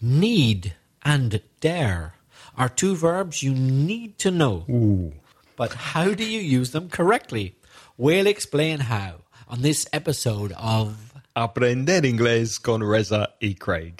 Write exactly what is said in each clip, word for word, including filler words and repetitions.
Need and dare are two verbs you need to know. Ooh. But how do you use them correctly? We'll explain how on this episode of Aprender Inglés con Reza y Craig.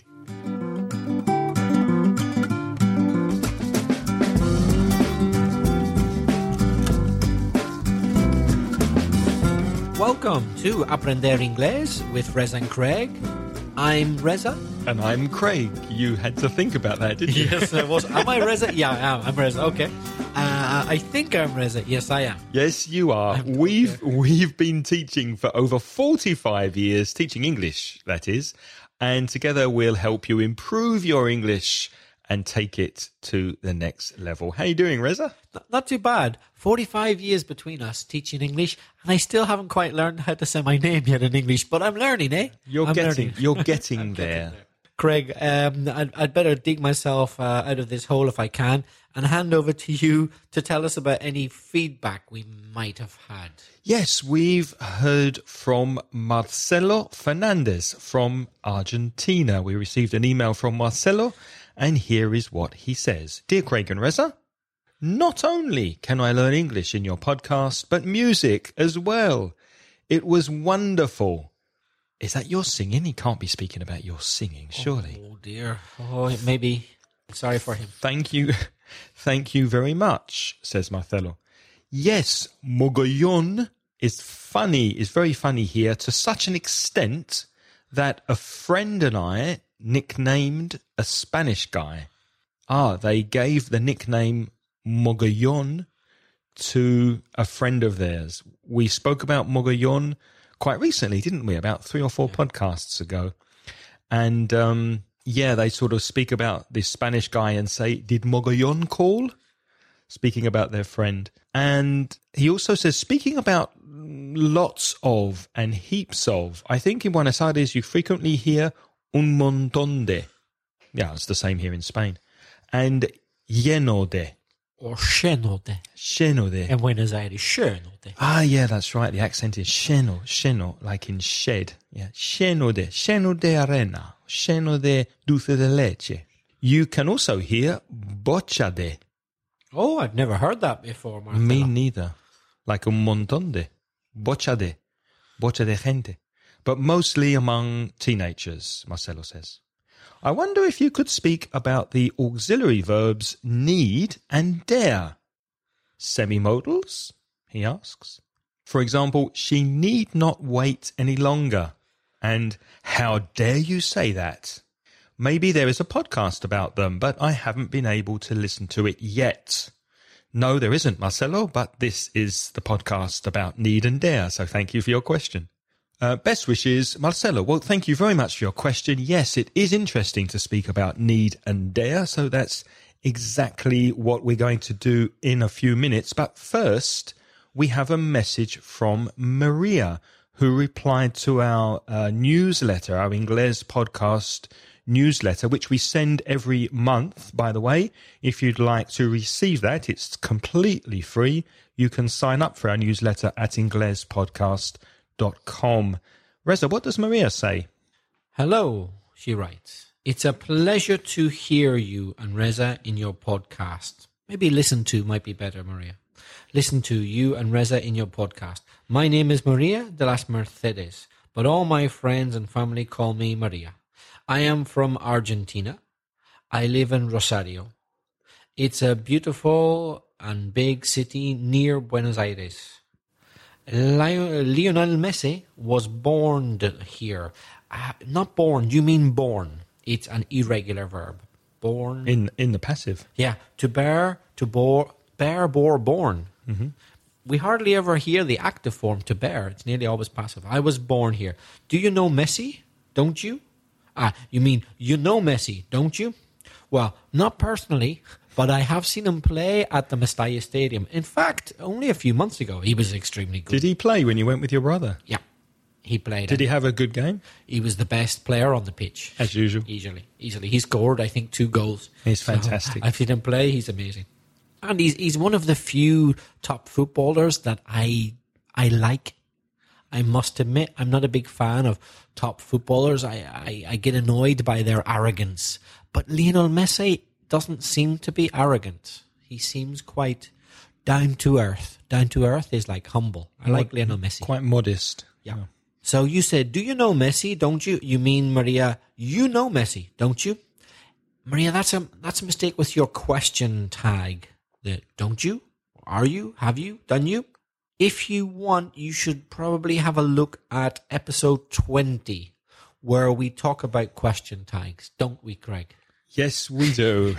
Welcome to Aprender Inglés with Reza and Craig. I'm Reza. And I'm Craig. You had to think about that, didn't you? Yes, I was. Am I Reza? Yeah, I am. I'm Reza. Okay. Uh, I think I'm Reza. Yes, I am. Yes, you are. I'm, we've yeah. we've been teaching for over forty-five years, teaching English, that is. And together we'll help you improve your English and take it to the next level. How you doing, Reza? Not, not too bad. forty-five years between us teaching English, and I still haven't quite learned how to say my name yet in English, but I'm learning, eh? You're I'm getting, learning. you're getting there. Getting there. Craig, um, I'd, I'd better dig myself uh, out of this hole if I can and hand over to you to tell us about any feedback we might have had. Yes, we've heard from Marcelo Fernandez from Argentina. We received an email from Marcelo, and here is what he says. Dear Craig and Reza, not only can I learn English in your podcast, but music as well. It was wonderful. Is that your singing? He can't be speaking about your singing, surely. Oh, dear. Oh, maybe. Sorry for him. Thank you. Thank you very much, says Marcelo. Yes, mogollón is funny, is very funny here to such an extent that a friend and I nicknamed a Spanish guy. Ah, they gave the nickname mogollón to a friend of theirs. We spoke about mogollón quite recently, didn't we? About three or four podcasts ago. And, um, yeah, they sort of speak about this Spanish guy and say, did mogollón call? Speaking about their friend. And he also says, speaking about lots of and heaps of, I think in Buenos Aires you frequently hear un montón de. Yeah, it's the same here in Spain. And lleno de. Or lleno de. Lleno de. In Buenos Aires, lleno de. Ah, yeah, that's right. The accent is lleno, lleno, like in shed. Yeah, lleno de, lleno de arena, lleno de dulce de leche. You can also hear bocha de. Oh, I've never heard that before, Marcelo. Me neither. Like un montón de. Bocha de. Bocha de gente. But mostly among teenagers, Marcelo says. I wonder if you could speak about the auxiliary verbs need and dare. Semimodals, he asks. For example, she need not wait any longer. And how dare you say that? Maybe there is a podcast about them, but I haven't been able to listen to it yet. No, there isn't, Marcelo, but this is the podcast about need and dare, so thank you for your question. Uh, best wishes, Marcelo. Well, thank you very much for your question. Yes, it is interesting to speak about need and dare, so that's exactly what we're going to do in a few minutes. But first, we have a message from Maria, who replied to our uh, newsletter, our Inglés podcast newsletter, which we send every month, by the way. If you'd like to receive that, it's completely free. You can sign up for our newsletter at inglés podcast dot com. Reza, what does Maria say? Hello, she writes. It's a pleasure to hear you and Reza in your podcast. Maybe listen to might be better, Maria. Listen to you and Reza in your podcast. My name is Maria de las Mercedes, but all my friends and family call me Maria. I am from Argentina. I live in Rosario. It's a beautiful and big city near Buenos Aires. Lionel Messi was born here. Uh, not born, you mean born. It's an irregular verb. Born. In in the passive. Yeah, to bear, to bore, bear, bore, born. Mm-hmm. We hardly ever hear the active form to bear. It's nearly always passive. I was born here. Do you know Messi? Don't you? Ah, you mean you know Messi, don't you? Well, not personally, but I have seen him play at the Mestalla Stadium. In fact, only a few months ago, he was extremely good. Did he play when you went with your brother? Yeah, he played. Did he have a good game? He was the best player on the pitch. As usual. Easily. Easily. He scored, I think, two goals. He's fantastic. So, I've seen him play. He's amazing. And he's he's one of the few top footballers that I I like. I must admit, I'm not a big fan of top footballers. I, I, I get annoyed by their arrogance, But Lionel Messi doesn't seem to be arrogant. He seems quite down to earth. Down to earth is like humble. I like Lionel Messi. Quite modest. Yeah. So you said, do you know Messi? Don't you? You mean, Maria, you know Messi, don't you? Maria, that's a that's a mistake with your question tag. The don't you? Are you? Have you? Done you? If you want, you should probably have a look at episode twenty, where we talk about question tags, don't we, Craig? Yes, we do.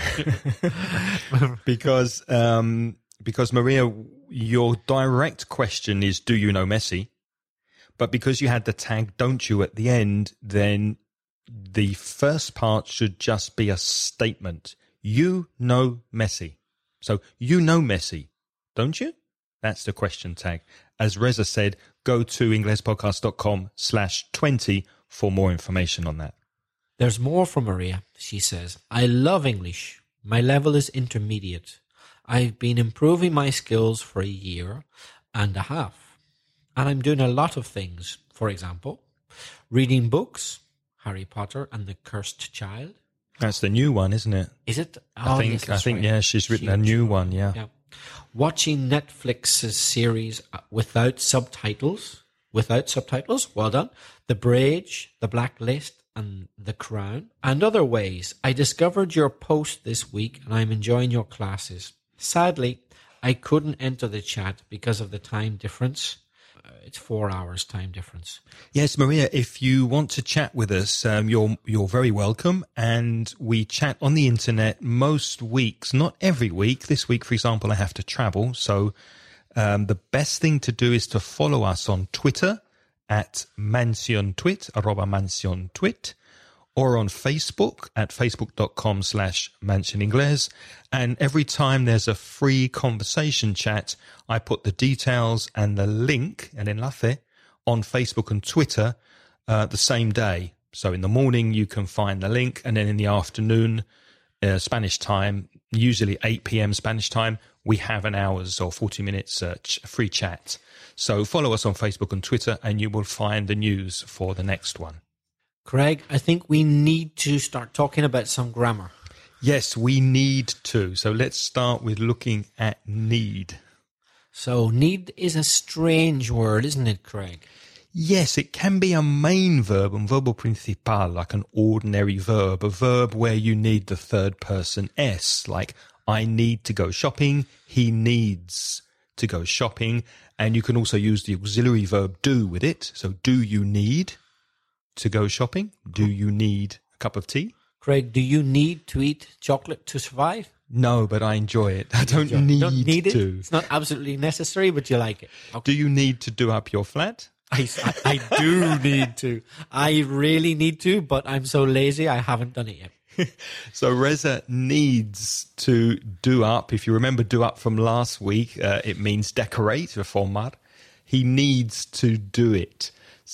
because um, because Maria, your direct question is, do you know Messi? But because you had the tag, don't you, at the end, then the first part should just be a statement. You know Messi. So you know Messi, don't you? That's the question tag. As Reza said, go to inglespodcast.com slash 20 for more information on that. There's more from Maria. She says, I love English. My level is intermediate. I've been improving my skills for a year and a half. And I'm doing a lot of things. For example, reading books, Harry Potter and the Cursed Child. That's the new one, isn't it? Is it? I Oh, think, yes, I that's think, right. yeah, she's written She- a new one, yeah. Yeah. Watching Netflix's series without subtitles. Without subtitles. Well done. The Bridge, The Blacklist, and The Crown. And other ways. I discovered your post this week and I'm enjoying your classes. Sadly, I couldn't enter the chat because of the time difference. Uh, it's four hours time difference. Yes, Maria, if you want to chat with us, um, you're you're very welcome. And we chat on the internet most weeks, not every week. This week, for example, I have to travel. So um, the best thing to do is to follow us on Twitter at mansiontwit, arroba mansiontwit, or on Facebook at facebook.com slash mansioningles. And every time there's a free conversation chat, I put the details and the link, el enlace, on Facebook and Twitter uh, the same day. So in the morning, you can find the link. And then in the afternoon, uh, Spanish time, usually eight p.m. Spanish time, we have an hour's or forty minutes uh, ch- free chat. So follow us on Facebook and Twitter and you will find the news for the next one. Craig, I think we need to start talking about some grammar. Yes, we need to. So let's start with looking at need. So need is a strange word, isn't it, Craig? Yes, it can be a main verb, un verbo principal, like an ordinary verb, a verb where you need the third person S, like I need to go shopping, he needs to go shopping. And you can also use the auxiliary verb do with it. So do you need to go shopping? Do you need a cup of tea? Craig, do you need to eat chocolate to survive? No, but I enjoy it. I don't You need, don't need it? to. It's not absolutely necessary, but you like it. Okay. Do you need to do up your flat? I, I, I do need to. I really need to, but I'm so lazy I haven't done it yet. So Reza needs to do up. If you remember do up from last week, uh, it means decorate, reformar. He needs to do it.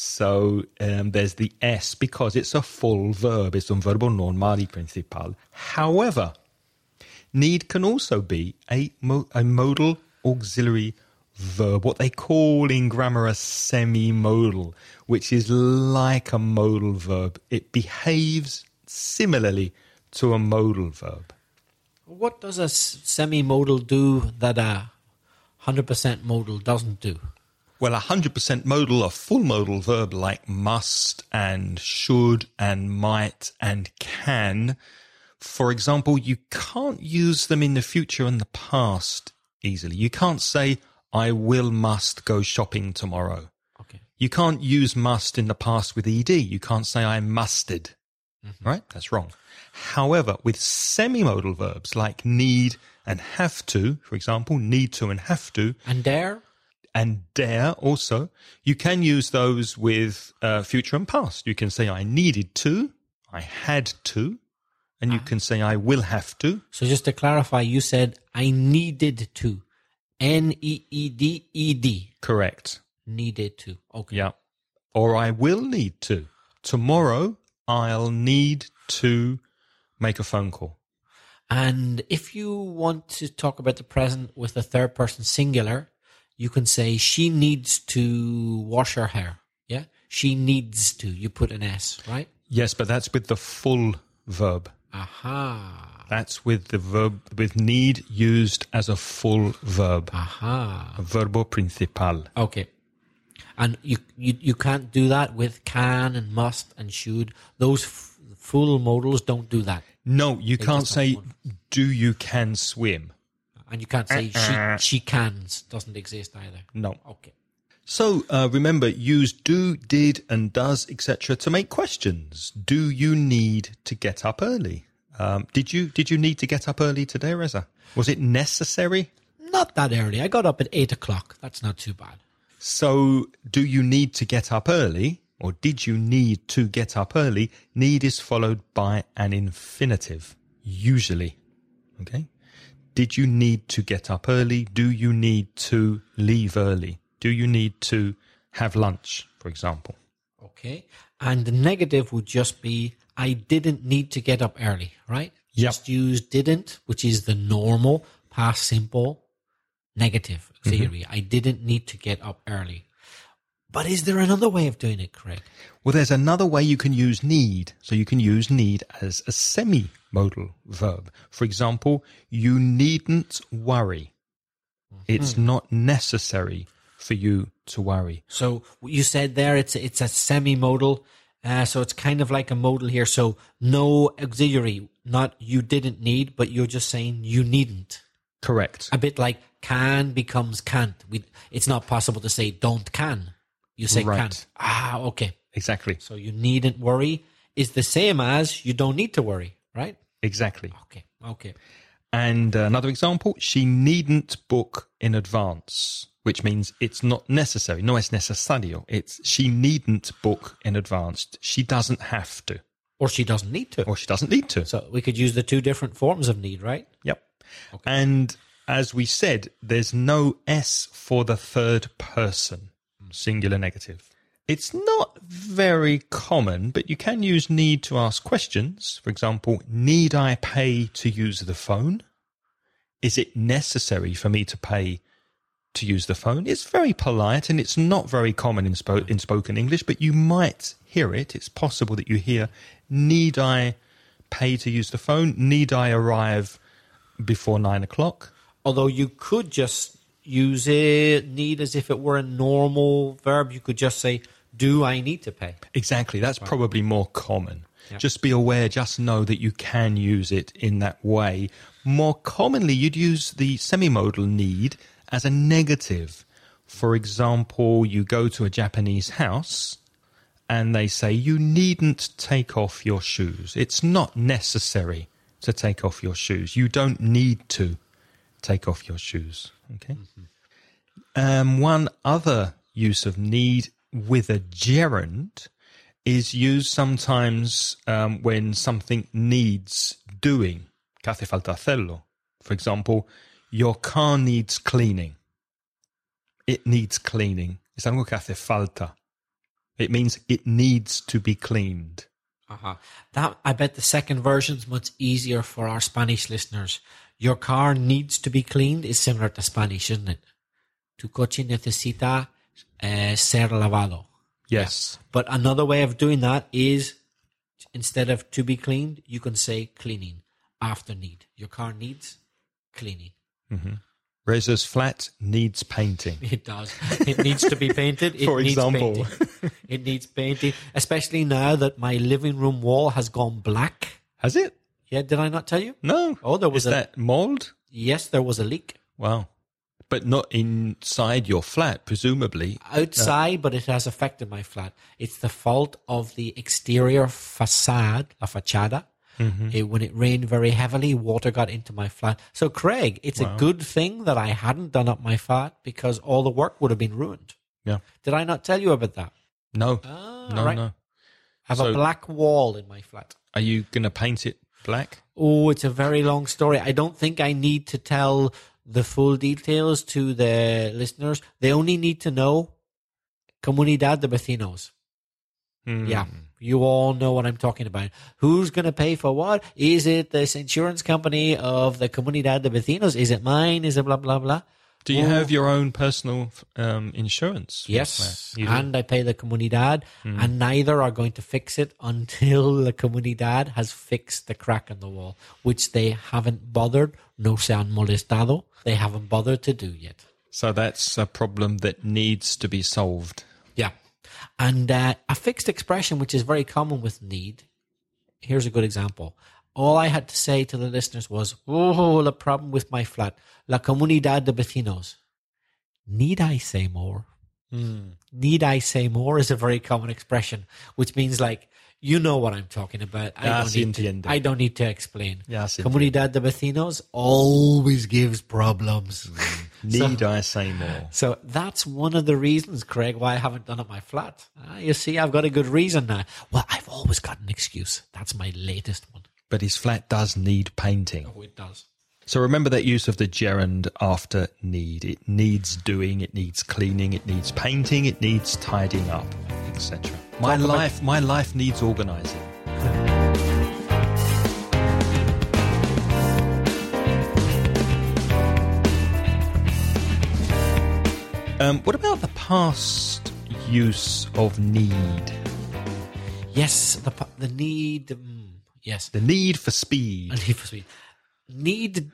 So um, there's the S because it's a full verb. It's un verbo normal y principal. However, need can also be a, mo- a modal auxiliary verb, what they call in grammar a semi-modal, which is like a modal verb. It behaves similarly to a modal verb. What does a s- semi-modal do that a one hundred percent modal doesn't do? Well, a one hundred percent modal, a full modal verb like must and should and might and can, for example, you can't use them in the future and the past easily. You can't say, I will must go shopping tomorrow. Okay. You can't use must in the past with ed. You can't say I musted. Mm-hmm. Right? That's wrong. However, with semi-modal verbs like need and have to, for example, need to and have to, And dare? and dare also, you can use those with uh, future and past. You can say I needed to, I had to, and you Ah. can say I will have to. So just to clarify, you said I needed to. N E E D E D. Correct. Needed to. Okay. Yeah. Or I will need to. Tomorrow, I'll need to make a phone call. And if you want to talk about the present with the third person singular, you can say she needs to wash her hair. Yeah? She needs to. You put an S, right? Yes, but that's with the full verb. Aha. That's with the verb, with need used as a full verb. Aha. A verbo principal. Okay. And you, you, you can't do that with can and must and should. Those f- full modals don't do that. No, you They can't just have say, one. do you can swim? And you can't say Uh-uh. she, she cans. Doesn't exist either. No. Okay. So uh, remember, use do, did, and does, et cetera to make questions. Do you need to get up early? Um, did you did you need to get up early today, Reza? Was it necessary? Not that early. I got up at eight o'clock. That's not too bad. So, do you need to get up early, or did you need to get up early? Need is followed by an infinitive, usually. Okay? Did you need to get up early? Do you need to leave early? Do you need to have lunch, for example? Okay. And the negative would just be, I didn't need to get up early, right? Yep. Just use didn't, which is the normal past simple negative theory. I didn't need to get up early. But is there another way of doing it, Craig? Well, there's another way you can use need. So you can use need as a semi-modal verb. For example, you needn't worry. It's not necessary for you to worry. So you said there it's it's a semi-modal, uh, so it's kind of like a modal here. So no auxiliary, not you didn't need, but you're just saying you needn't. Correct. A bit like can becomes can't. We, it's not possible to say don't can. You say Right. can. Ah, okay. Exactly. So you needn't worry is the same as you don't need to worry, right? Exactly. Okay, okay. And uh, another example, she needn't book in advance, which means it's not necessary. No es necesario. It's she needn't book in advance. She doesn't have to, Or she doesn't need to. or she doesn't need to. So we could use the two different forms of need, right? Yep. And as we said, there's no S for the third person, singular negative. It's not very common, but you can use need to ask questions. For example, need I pay to use the phone? Is it necessary for me to pay to use the phone? It's very polite and it's not very common in, spo- in spoken English, but you might hear it. It's possible that you hear, need I pay to use the phone? Need I arrive before nine o'clock? Although you could just use it, need as if it were a normal verb. You could just say, do I need to pay? Exactly. That's probably more common. Yeah. Just be aware, just know that you can use it in that way. More commonly, you'd use the semi-modal need as a negative. For example, you go to a Japanese house and they say, you needn't take off your shoes. It's not necessary to take off your shoes. You don't need to take off your shoes. Okay. Mm-hmm. Um, one other use of need with a gerund is used sometimes um, when something needs doing. Que hace falta hacerlo. For example, your car needs cleaning. It needs cleaning. Es algo que hace falta. It means it needs to be cleaned. Uh-huh. That I bet the second version's much easier for our Spanish listeners. Your car needs to be cleaned is similar to Spanish, isn't it? Tu coche necesita uh, ser lavado. Yes. But another way of doing that is instead of to be cleaned, you can say cleaning after need. Your car needs cleaning. Mm-hmm. Reza's flat needs painting. It does. It needs to be painted. It For needs example. painting. It needs painting, especially now that my living room wall has gone black. Has it? Yeah, did I not tell you? No. Oh, there was Is a that mold? yes, there was a leak Wow. But not inside your flat, presumably. outside, but it has affected my flat. It's the fault of the exterior facade, la fachada. Mm-hmm. It, when it rained very heavily, water got into my flat. So, Craig, it's Wow. a good thing that I hadn't done up my flat because all the work would have been ruined. Yeah. Did I not tell you about that? No. Ah, no, right. no. I have So- a black wall in my flat. Are you going to paint it black? Oh, it's a very long story. I don't think I need to tell the full details to the listeners. They only need to know Comunidad de Vecinos. Hmm. Yeah, you all know what I'm talking about. Who's going to pay for what? Is it this insurance company of the Comunidad de Vecinos? Is it mine? Is it blah, blah, blah? Do you Oh. have your own personal um, insurance? Yes, You do? and I pay the Comunidad, and neither are going to fix it until the Comunidad has fixed the crack in the wall, which they haven't bothered. No se han molestado. They haven't bothered to do yet. So that's a problem that needs to be solved. Yeah. And uh, a fixed expression, which is very common with need. Here's a good example. All I had to say to the listeners was, oh, the problem with my flat. La comunidad de vecinos. Need I say more? Mm. Need I say more is a very common expression, which means like, you know what I'm talking about. I, Ya don't, sí need to, entiende. I don't need to explain. Ya sí Comunidad de vecinos always gives problems. Need I say more? So that's one of the reasons, Craig, why I haven't done it my flat. Ah, you see, I've got a good reason now. Well, I've always got an excuse. That's my latest one. But his flat does need painting. Oh, it does. So remember that use of the gerund after need. It needs doing, it needs cleaning, it needs painting, it needs tidying up, et cetera. My Talk about- life, my life needs organising. Um, what about the past use of need? Yes, the pa- the need. Mm, yes, The need for speed. a need for speed. Need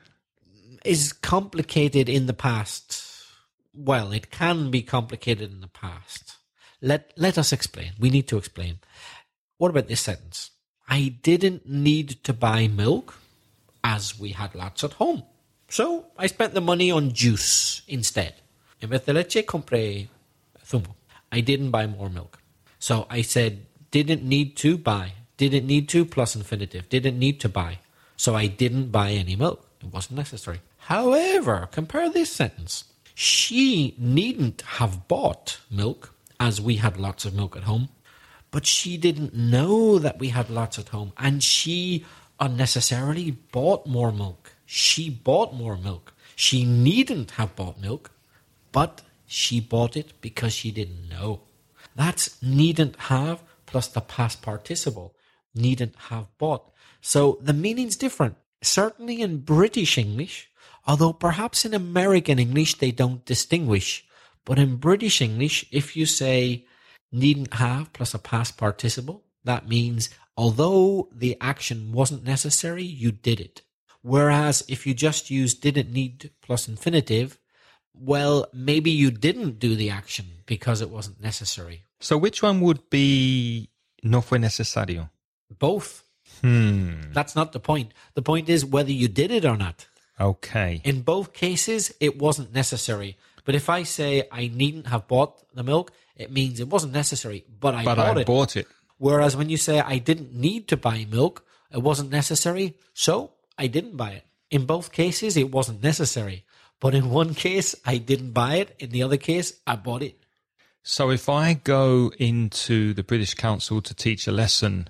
is complicated in the past. Well, it can be complicated in the past. Let let us explain. We need to explain. What about this sentence? I didn't need to buy milk as we had lots at home. So I spent the money on juice instead. En vez de leche, compré zumo. I didn't buy more milk. So I said, didn't need to buy. Didn't need to plus infinitive. Didn't need to buy. So I didn't buy any milk. It wasn't necessary. However, compare this sentence. She needn't have bought milk as we had lots of milk at home. But she didn't know that we had lots at home. And she unnecessarily bought more milk. She bought more milk. She needn't have bought milk. But she bought it because she didn't know. That's needn't have plus the past participle. Needn't have bought. So the meaning's different. Certainly in British English, although perhaps in American English they don't distinguish. But in British English, if you say needn't have plus a past participle, that means although the action wasn't necessary, you did it. Whereas if you just use didn't need plus infinitive, well, maybe you didn't do the action because it wasn't necessary. So which one would be no fue necesario? Both. Hmm. That's not the point. The point is whether you did it or not. Okay. In both cases, it wasn't necessary. But if I say I needn't have bought the milk, it means it wasn't necessary, but I But bought I it. bought it. Whereas when you say I didn't need to buy milk, it wasn't necessary, so I didn't buy it. In both cases, it wasn't necessary. But in one case, I didn't buy it. In the other case, I bought it. So if I go into the British Council to teach a lesson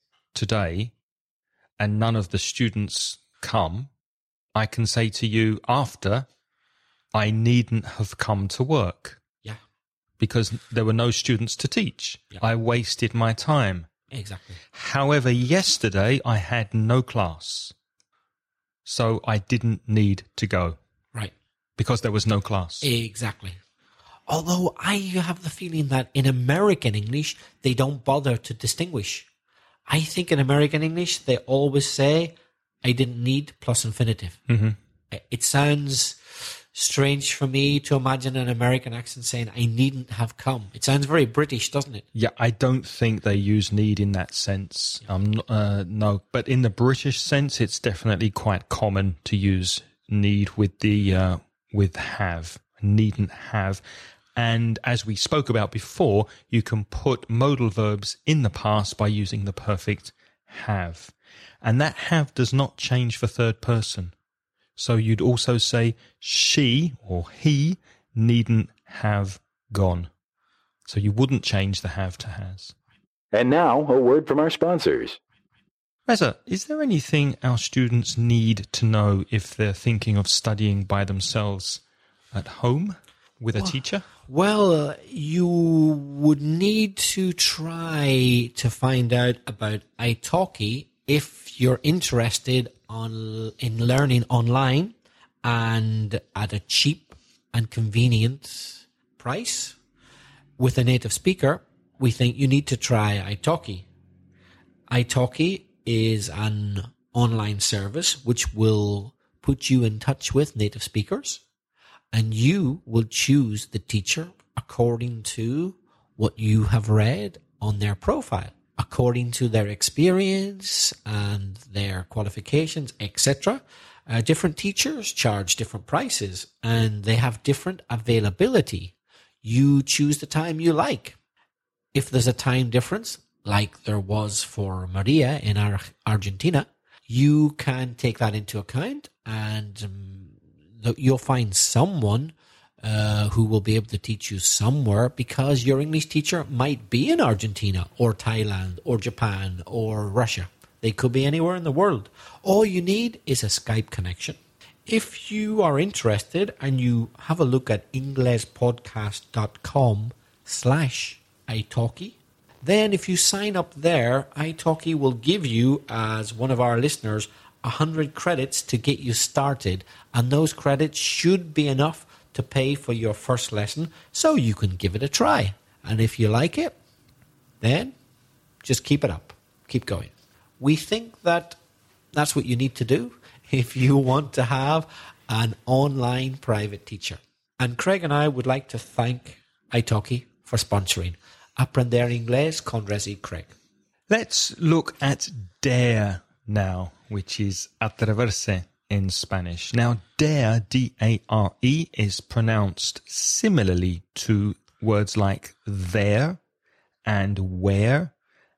today and none of the students come, I can say to you after, I needn't have come to work Yeah, because there were no students to teach. Yeah. I wasted my time. exactly. However, yesterday I had no class. So I didn't need to go Right. because there was no class. Exactly. Although I have the feeling that in American English, they don't bother to distinguish. I think in American English, they always say, I didn't need plus infinitive. Mm-hmm. It sounds strange for me to imagine an American accent saying, I needn't have come. It sounds very British, doesn't it? Yeah, I don't think they use need in that sense. Um, uh, no, but in the British sense, it's definitely quite common to use need with the uh, with have. Needn't have. And as we spoke about before, you can put modal verbs in the past by using the perfect have. And that have does not change for third person. So you'd also say she or he needn't have gone. So you wouldn't change the have to has. And now, a word from our sponsors. Reza, is there anything our students need to know if they're thinking of studying by themselves at home with a teacher? Well, uh, you would need to try to find out about italki if you're interested on in learning online and at a cheap and convenient price. With a native speaker, we think you need to try italki. italki is an online service which will put you in touch with native speakers, and you will choose the teacher according to what you have read on their profile, according to their experience and their qualifications, et cetera. Uh, different teachers charge different prices, and they have different availability. You choose the time you like. If there's a time difference, like there was for Maria in Ar- Argentina, you can take that into account, and um, you'll find someone uh, who will be able to teach you somewhere, because your English teacher might be in Argentina or Thailand or Japan or Russia. They could be anywhere in the world. All you need is a Skype connection. If you are interested and you have a look at inglespodcast.com slash italki, then if you sign up there, italki will give you, as one of our listeners, one hundred credits to get you started. And those credits should be enough to pay for your first lesson, so you can give it a try. And if you like it, then just keep it up. Keep going. We think that that's what you need to do if you want to have an online private teacher. And Craig and I would like to thank italki for sponsoring Aprender Inglés con Reza y Craig. Let's look at dare now, which is atreverse in Spanish. Now, dare, D A R E, is pronounced similarly to words like there and where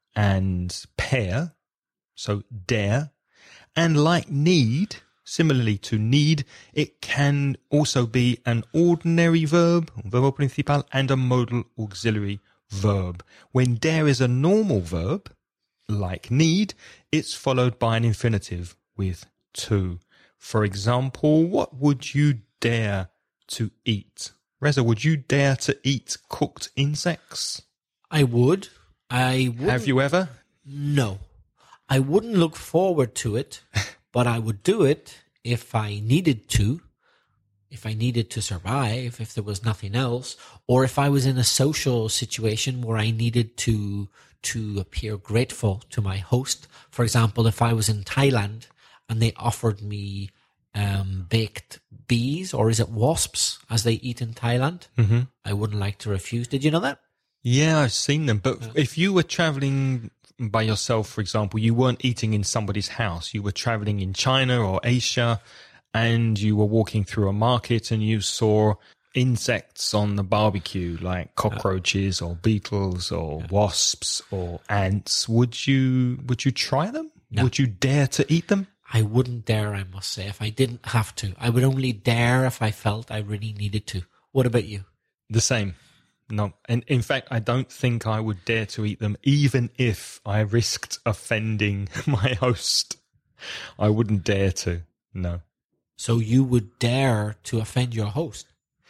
and pair. So dare. And like need, similarly to need, it can also be an ordinary verb, verbo principal, and a modal auxiliary verb. When dare is a normal verb, like need, it's followed by an infinitive with to. For example, what would you dare to eat? Reza, would you dare to eat cooked insects? I would. I would. Have you ever? No. I wouldn't look forward to it, but I would do it if I needed to, if I needed to survive, if there was nothing else, or if I was in a social situation where I needed to to appear grateful to my host. For example, if I was in Thailand and they offered me um, baked bees, or is it wasps, as they eat in Thailand, Mm-hmm. I wouldn't like to refuse. Did you know that? Yeah, I've seen them. But if you were traveling by yourself, for example, you weren't eating in somebody's house. You were traveling in China or Asia, and you were walking through a market and you saw insects on the barbecue, like cockroaches or beetles or wasps or ants. Would you would you try them? No. Would you dare to eat them? I wouldn't dare, I must say, if I didn't have to. I would only dare if I felt I really needed to. What about you? The same. No. And in fact, I don't think I would dare to eat them, even if I risked offending my host. I wouldn't dare to. No. So you would dare to offend your host?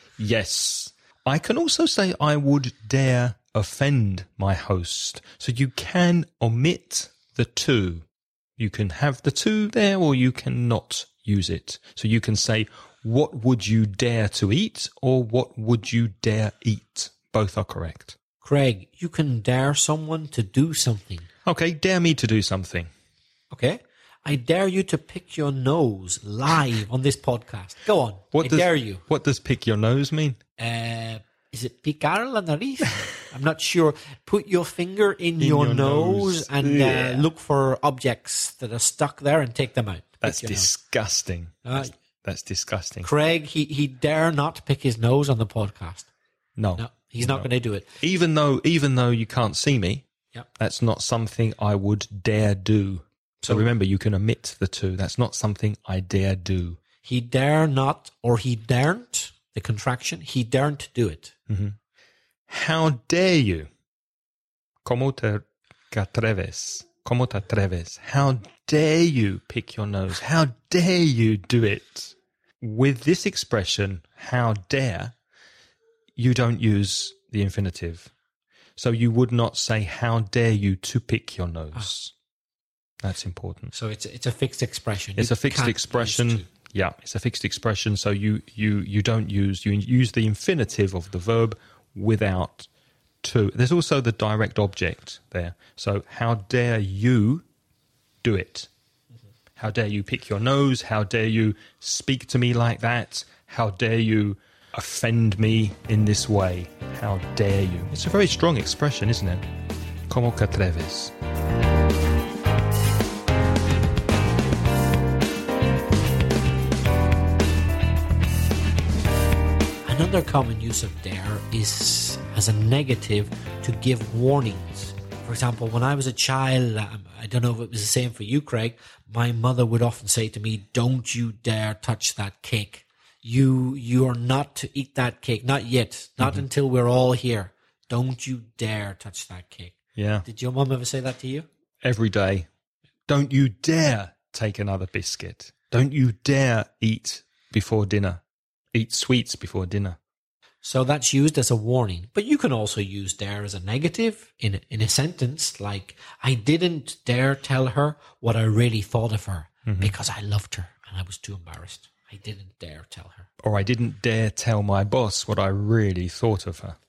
Yes. I can also say I would dare offend my host. So you can omit the to. You can have the to there, or you can not use it. So you can say, what would you dare to eat, or what would you dare eat? Both are correct. Craig, you can dare someone to do something. Okay, dare me to do something. Okay? I dare you to pick your nose live on this podcast. Go on. What I does, dare you. What does pick your nose mean? Uh, is it picar la nariz? I'm not sure. Put your finger in, In your, your nose, nose. and Yeah. uh, look for objects that are stuck there and take them out. Pick That's your nose. disgusting. Uh, That's, that's disgusting. Craig, he, he dare not pick his nose on the podcast. No. No, he's not No. going to do it. Even though, even though you can't see me, Yep. that's not something I would dare do. So So- remember, you can omit the two. That's not something I dare do. He dare not, or he daren't, the contraction, he daren't do it. How dare you? ¿Cómo te atreves? ¿Cómo te atreves? How dare you pick your nose? How dare you do it? With this expression, how dare, you don't use the infinitive. So you would not say, how dare you to pick your nose? That's important. So it's it's a fixed expression. It's You a fixed can't expression. use Yeah, it's a fixed expression, so you, you, you don't use, you use the infinitive of the verb without to. There's also the direct object there. So how dare you do it? Mm-hmm. How dare you pick your nose? How dare you speak to me like that? How dare you offend me in this way? How dare you? It's a very strong expression, isn't it? Como que atreves? Another common use of dare is as a negative to give warnings. For example, when I was a child, um, I don't know if it was the same for you, Craig, my mother would often say to me, don't you dare touch that cake. You you are not to eat that cake. Not yet. Not mm-hmm. until we're all here. Don't you dare touch that cake. Yeah. Did your mum ever say that to you? Every day. Don't you dare take another biscuit. Don't you dare eat before dinner. Eat sweets before dinner. So that's used as a warning. But you can also use dare as a negative in, in a sentence like, I didn't dare tell her what I really thought of her mm-hmm. because I loved her and I was too embarrassed. I didn't dare tell her. Or I didn't dare tell my boss what I really thought of her.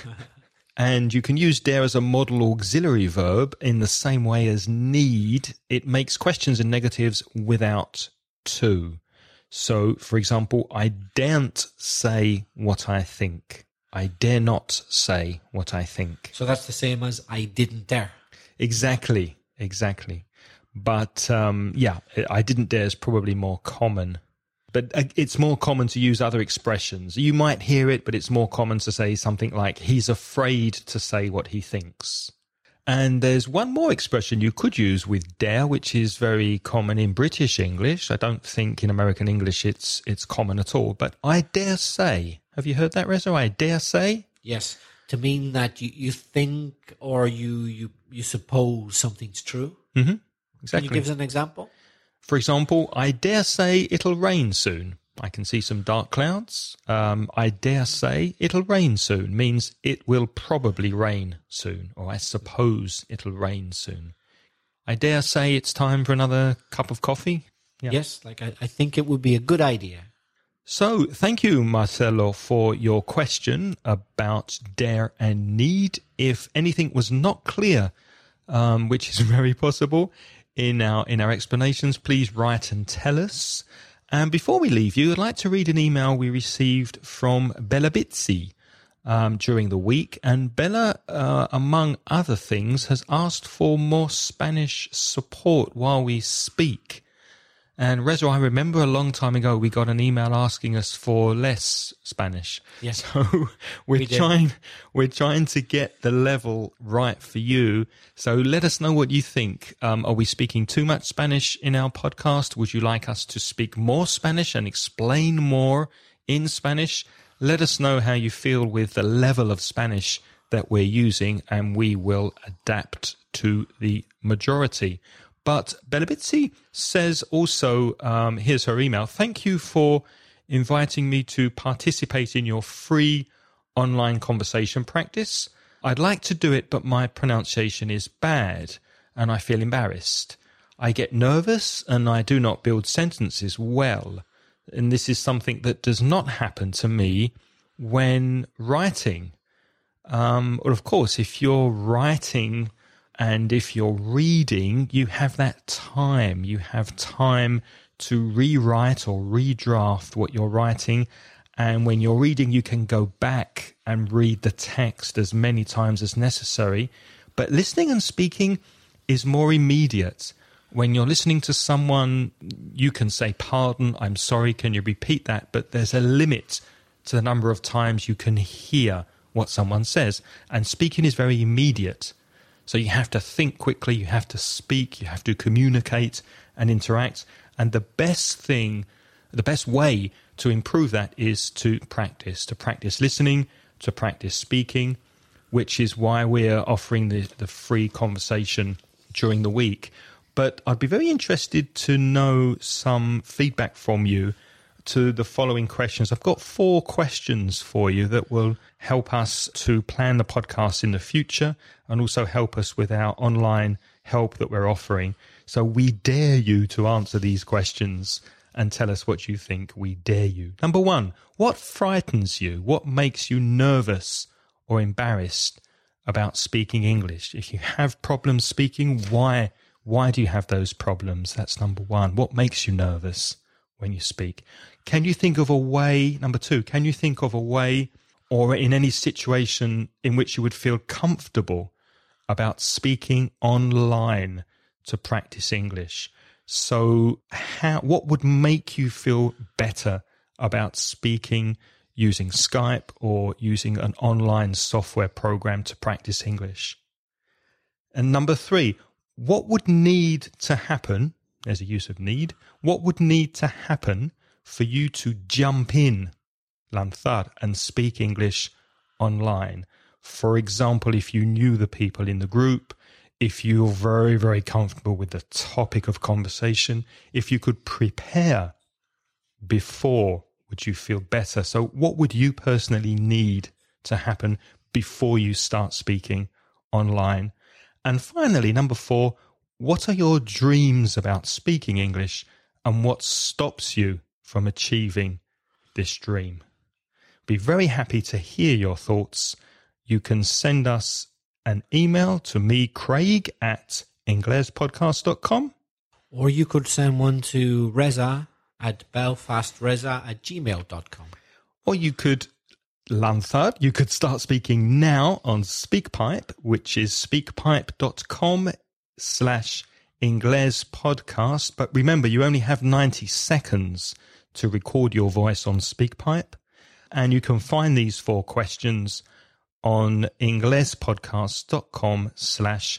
And you can use dare as a model auxiliary verb in the same way as need. It makes questions and negatives without to. So, for example, I daren't say what I think. I dare not say what I think. So that's the same as I didn't dare. Exactly, exactly. But, um, yeah, I didn't dare is probably more common. But it's more common to use other expressions. You might hear it, but it's more common to say something like, he's afraid to say what he thinks. And there's one more expression you could use with dare, which is very common in British English. I don't think in American English it's it's common at all. But I dare say. Have you heard that, Reza? I dare say? Yes, to mean that you, you think or you, you, you suppose something's true. Mm-hmm. Exactly. Can you give us an example? For example, I dare say it'll rain soon. I can see some dark clouds. Um, I dare say it'll rain soon means it will probably rain soon, or I suppose it'll rain soon. I dare say it's time for another cup of coffee. Yeah. Yes, like I, I think it would be a good idea. So thank you, Marcelo, for your question about dare and need. If anything was not clear, um, which is very possible in our in our explanations, please write and tell us. And before we leave you, I'd like to read an email we received from Bella Bizzi um, during the week. And Bella, uh, among other things, has asked for more Spanish support while we speak. And Reza, I remember a long time ago we got an email asking us for less Spanish. Yes. So we're we trying we're trying to get the level right for you. So let us know what you think. Um, are we speaking too much Spanish in our podcast? Would you like us to speak more Spanish and explain more in Spanish? Let us know how you feel with the level of Spanish that we're using, and we will adapt to the majority. But Bella Bizzi says also, um, here's her email, thank you for inviting me to participate in your free online conversation practice. I'd like to do it, but my pronunciation is bad and I feel embarrassed. I get nervous and I do not build sentences well. And this is something that does not happen to me when writing. Um, well, of course, if you're writing and if you're reading, you have that time. You have time to rewrite or redraft what you're writing. And when you're reading, you can go back and read the text as many times as necessary. But listening and speaking is more immediate. When you're listening to someone, you can say, pardon, I'm sorry, can you repeat that? But there's a limit to the number of times you can hear what someone says. And speaking is very immediate. So you have to think quickly, you have to speak, you have to communicate and interact. And the best thing, the best way to improve that is to practice, to practice listening, to practice speaking, which is why we're offering the, the free conversation during the week. But I'd be very interested to know some feedback from you to the following questions. I've got four questions for you that will help us to plan the podcast in the future and also help us with our online help that we're offering. So we dare you to answer these questions and tell us what you think. We dare you. Number one, what frightens you? What makes you nervous or embarrassed about speaking English? If you have problems speaking, why? Why do you have those problems? That's number one. What makes you nervous when you speak? Can you think of a way, number two, can you think of a way or in any situation in which you would feel comfortable about speaking online to practice English? So how, what would make you feel better about speaking using Skype or using an online software program to practice English? And number three, what would need to happen, there's a use of need, what would need to happen for you to jump in, lanzar, and speak English online? For example, if you knew the people in the group, if you're very, very comfortable with the topic of conversation, if you could prepare before, would you feel better? So what would you personally need to happen before you start speaking online? And finally, number four, what are your dreams about speaking English and what stops you from achieving this dream? Be very happy to hear your thoughts. You can send us an email to me, Craig, at ingles podcast dot com. Or you could send one to Reza at belfastreza at gmail dot com. Or you could, lanzar, you could start speaking now on SpeakPipe, which is speakpipe.com slash Ingles podcast. But remember, you only have ninety seconds to record your voice on SpeakPipe. And you can find these four questions on inglespodcast.com slash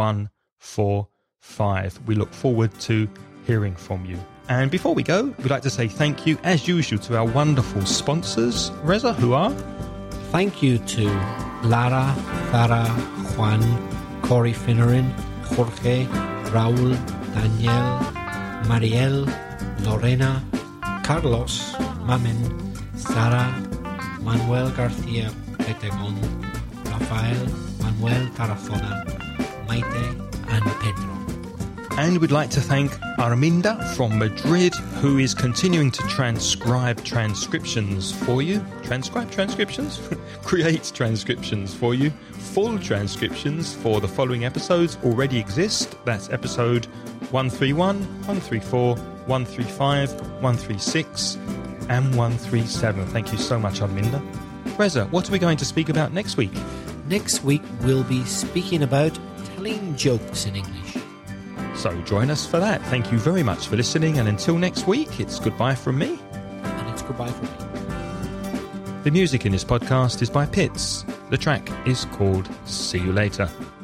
145. We look forward to hearing from you. And before we go, we'd like to say thank you, as usual, to our wonderful sponsors. Reza, who are? Thank you to Lara, Zara, Juan, Corey Finneran, Jorge, Raul, Daniel, Mariel, Lorena, Carlos, Mamen, Sara, Manuel Garcia Petegon, Rafael, Manuel Tarazona, Maite, and Pedro. And we'd like to thank Arminda from Madrid, who is continuing to transcribe transcriptions for you. Transcribe transcriptions? Create transcriptions for you. Full transcriptions for the following episodes already exist. That's episode one thirty-one, one thirty-four, one thirty-five, one thirty-six, and one thirty-seven. Thank you so much, Arminda. Reza, what are we going to speak about next week? Next week, we'll be speaking about telling jokes in English. So join us for that. Thank you very much for listening. And until next week, it's goodbye from me. And it's goodbye from me. The music in this podcast is by Pitts. The track is called See You Later.